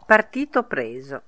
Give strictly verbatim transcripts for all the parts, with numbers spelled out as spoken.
Partito preso.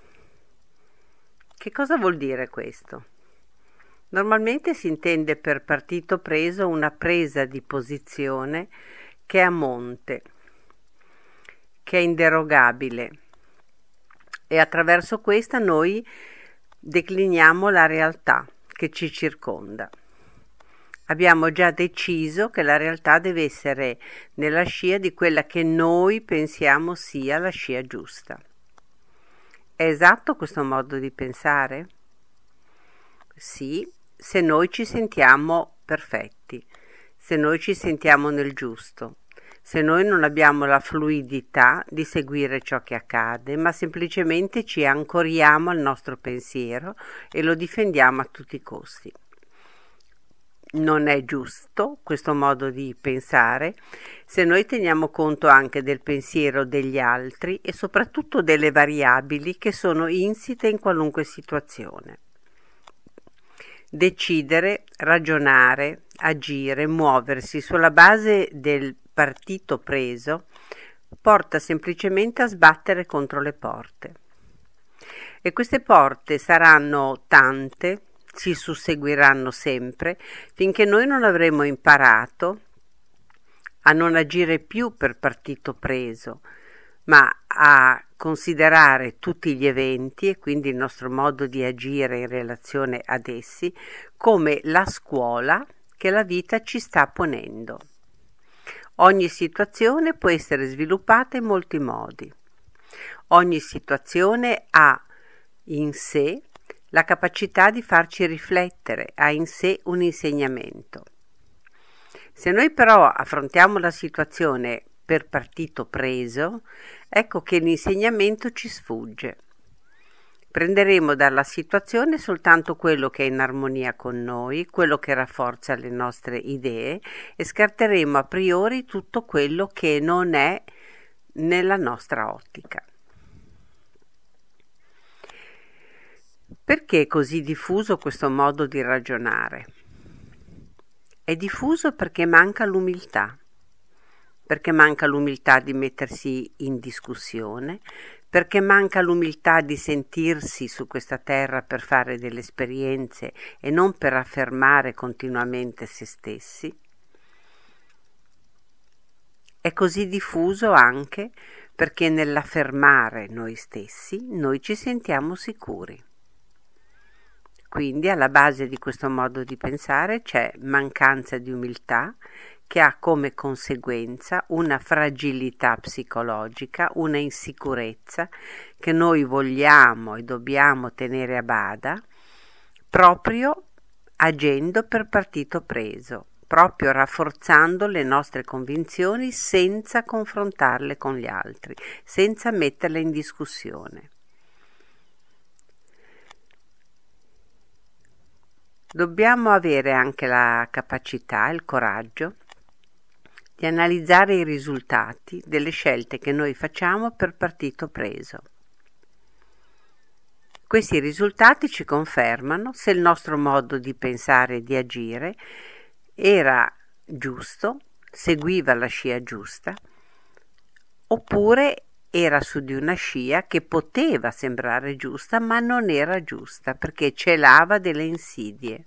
Che cosa vuol dire questo? Normalmente si intende per partito preso una presa di posizione che è a monte, che è inderogabile, e attraverso questa noi decliniamo la realtà che ci circonda. Abbiamo già deciso che la realtà deve essere nella scia di quella che noi pensiamo sia la scia giusta. È esatto questo modo di pensare? Sì, se noi ci sentiamo perfetti, se noi ci sentiamo nel giusto, se noi non abbiamo la fluidità di seguire ciò che accade, ma semplicemente ci ancoriamo al nostro pensiero e lo difendiamo a tutti i costi. Non è giusto questo modo di pensare se noi teniamo conto anche del pensiero degli altri e soprattutto delle variabili che sono insite in qualunque situazione. Decidere, ragionare, agire, muoversi sulla base del partito preso porta semplicemente a sbattere contro le porte. E queste porte saranno tante, si susseguiranno sempre, finché noi non avremo imparato a non agire più per partito preso, ma a considerare tutti gli eventi e quindi il nostro modo di agire in relazione ad essi come la scuola che la vita ci sta ponendo. Ogni situazione può essere sviluppata in molti modi. Ogni situazione ha in sé la capacità di farci riflettere, ha in sé un insegnamento. Se noi però affrontiamo la situazione per partito preso, ecco che l'insegnamento ci sfugge. Prenderemo dalla situazione soltanto quello che è in armonia con noi, quello che rafforza le nostre idee, e scarteremo a priori tutto quello che non è nella nostra ottica. Perché è così diffuso questo modo di ragionare? È diffuso perché manca l'umiltà, perché manca l'umiltà di mettersi in discussione, perché manca l'umiltà di sentirsi su questa terra per fare delle esperienze e non per affermare continuamente se stessi. È così diffuso anche perché nell'affermare noi stessi noi ci sentiamo sicuri. Quindi alla base di questo modo di pensare c'è mancanza di umiltà, che ha come conseguenza una fragilità psicologica, una insicurezza che noi vogliamo e dobbiamo tenere a bada proprio agendo per partito preso, proprio rafforzando le nostre convinzioni senza confrontarle con gli altri, senza metterle in discussione. Dobbiamo avere anche la capacità, il coraggio di analizzare i risultati delle scelte che noi facciamo per partito preso. Questi risultati ci confermano se il nostro modo di pensare e di agire era giusto, seguiva la scia giusta, oppure era su di una scia che poteva sembrare giusta ma non era giusta perché celava delle insidie.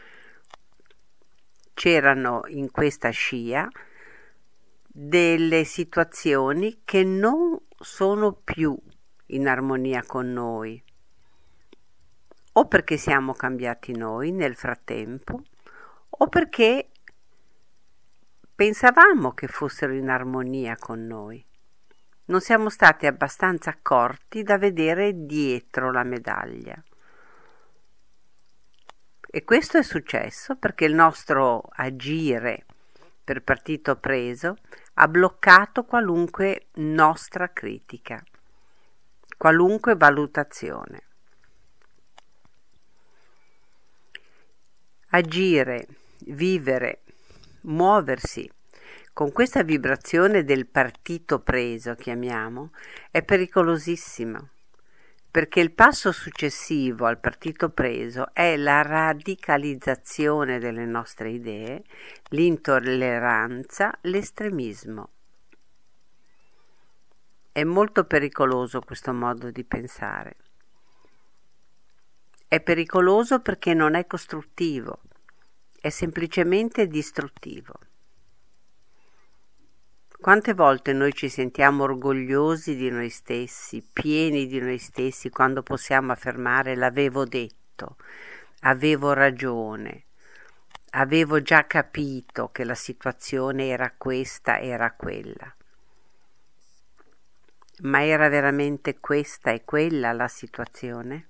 C'erano in questa scia delle situazioni che non sono più in armonia con noi, o perché siamo cambiati noi nel frattempo, o perché pensavamo che fossero in armonia con noi. Non siamo stati abbastanza accorti da vedere dietro la medaglia. E questo è successo perché il nostro agire per partito preso ha bloccato qualunque nostra critica, qualunque valutazione. Agire, vivere, muoversi con questa vibrazione del partito preso, chiamiamo, è pericolosissimo, perché il passo successivo al partito preso è la radicalizzazione delle nostre idee, l'intolleranza, l'estremismo. È molto pericoloso questo modo di pensare. È pericoloso perché non è costruttivo, è semplicemente distruttivo. Quante volte noi ci sentiamo orgogliosi di noi stessi, pieni di noi stessi, quando possiamo affermare l'avevo detto, avevo ragione, avevo già capito che la situazione era questa, era quella. Ma era veramente questa e quella la situazione?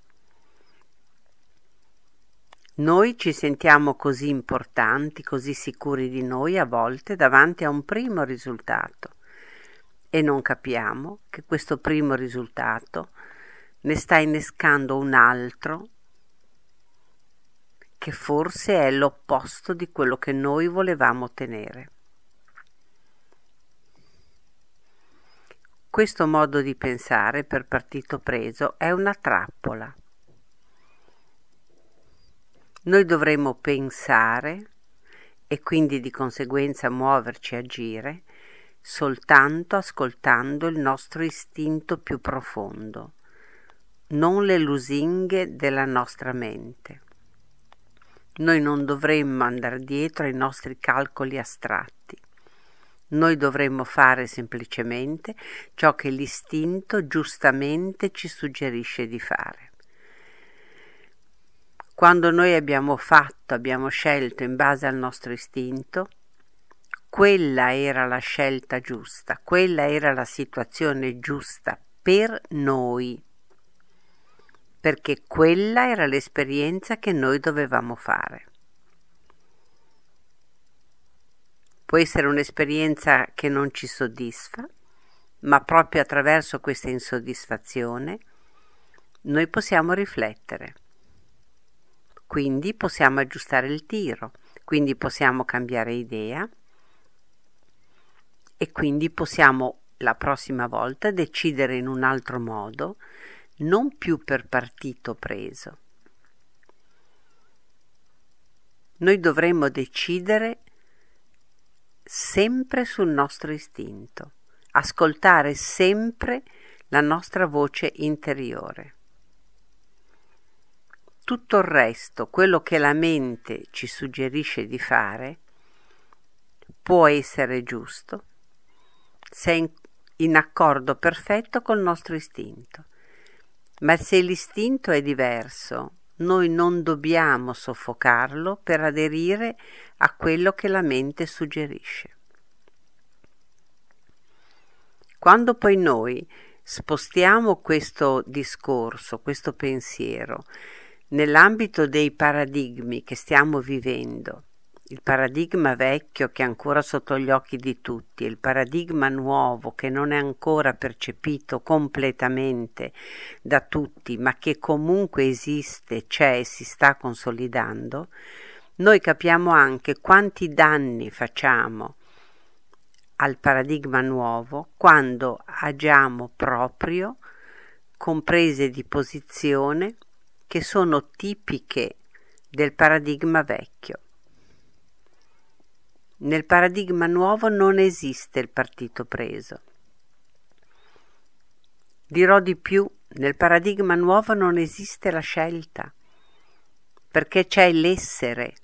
Noi ci sentiamo così importanti, così sicuri di noi a volte davanti a un primo risultato e non capiamo che questo primo risultato ne sta innescando un altro che forse è l'opposto di quello che noi volevamo ottenere. Questo modo di pensare per partito preso è una trappola. Noi dovremmo pensare e quindi di conseguenza muoverci e agire soltanto ascoltando il nostro istinto più profondo, non le lusinghe della nostra mente. Noi non dovremmo andare dietro ai nostri calcoli astratti. Noi dovremmo fare semplicemente ciò che l'istinto giustamente ci suggerisce di fare. Quando noi abbiamo fatto, abbiamo scelto in base al nostro istinto, quella era la scelta giusta, quella era la situazione giusta per noi, perché quella era l'esperienza che noi dovevamo fare. Può essere un'esperienza che non ci soddisfa, ma proprio attraverso questa insoddisfazione noi possiamo riflettere. Quindi possiamo aggiustare il tiro, quindi possiamo cambiare idea e quindi possiamo la prossima volta decidere in un altro modo, non più per partito preso. Noi dovremmo decidere sempre sul nostro istinto, ascoltare sempre la nostra voce interiore. Tutto il resto, quello che la mente ci suggerisce di fare, può essere giusto se è in, in accordo perfetto col nostro istinto. Ma se l'istinto è diverso, noi non dobbiamo soffocarlo per aderire a quello che la mente suggerisce. Quando poi noi spostiamo questo discorso, questo pensiero, nell'ambito dei paradigmi che stiamo vivendo, il paradigma vecchio che è ancora sotto gli occhi di tutti, il paradigma nuovo che non è ancora percepito completamente da tutti, ma che comunque esiste, c'è e si sta consolidando, noi capiamo anche quanti danni facciamo al paradigma nuovo quando agiamo proprio con prese di posizione che sono tipiche del paradigma vecchio. Nel paradigma nuovo non esiste il partito preso. Dirò di più, nel paradigma nuovo non esiste la scelta, perché c'è l'essere.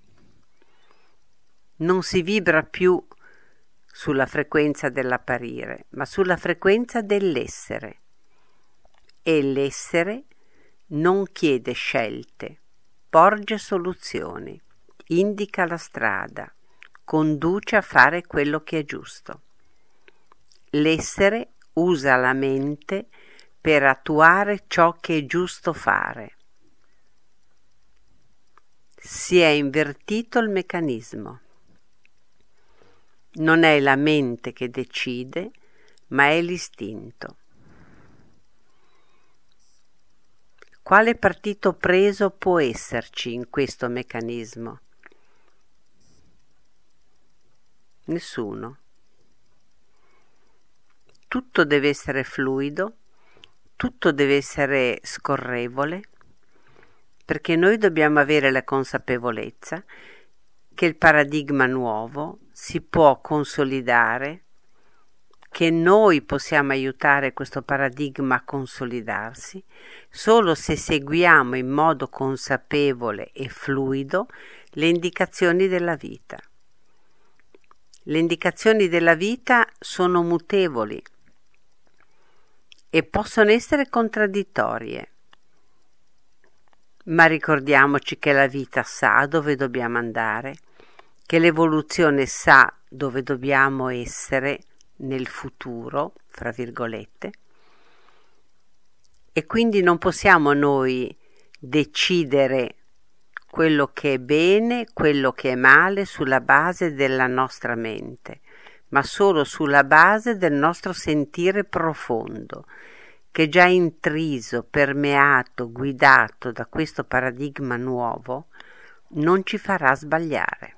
Non si vibra più sulla frequenza dell'apparire, ma sulla frequenza dell'essere. E l'essere non chiede scelte, porge soluzioni, indica la strada, conduce a fare quello che è giusto. L'essere usa la mente per attuare ciò che è giusto fare. Si è invertito il meccanismo. Non è la mente che decide, ma è l'istinto. Quale partito preso può esserci in questo meccanismo? Nessuno. Tutto deve essere fluido, tutto deve essere scorrevole, perché noi dobbiamo avere la consapevolezza che il paradigma nuovo si può consolidare che noi possiamo aiutare questo paradigma a consolidarsi solo se seguiamo in modo consapevole e fluido le indicazioni della vita. Le indicazioni della vita sono mutevoli e possono essere contraddittorie, ma ricordiamoci che la vita sa dove dobbiamo andare, che l'evoluzione sa dove dobbiamo essere nel futuro, fra virgolette, e quindi non possiamo noi decidere quello che è bene, quello che è male sulla base della nostra mente, ma solo sulla base del nostro sentire profondo, che già intriso, permeato, guidato da questo paradigma nuovo, non ci farà sbagliare.